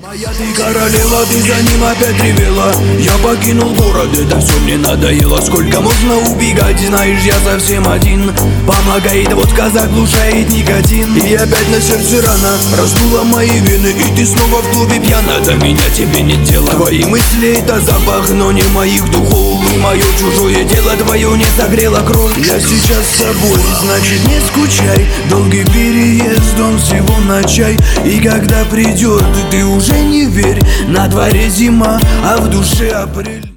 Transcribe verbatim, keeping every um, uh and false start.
Моя ты королева, ты за ним опять ревела. Я покинул город, это все мне надоело. Сколько можно убегать, знаешь, я совсем один. Помогает водка, заглушает никотин. И опять на сердце рана, раздула мои вены. И ты снова в клубе пьяна, до меня тебе нет дела. Твои мысли это запах, но не моих духов. И мое чужое дело твое не согрело кровь. Я сейчас с собой, значит не скучай. Долгий переезд, он всего на чай. И когда придет, ты уже не верь, на дворе зима, а в душе апрель.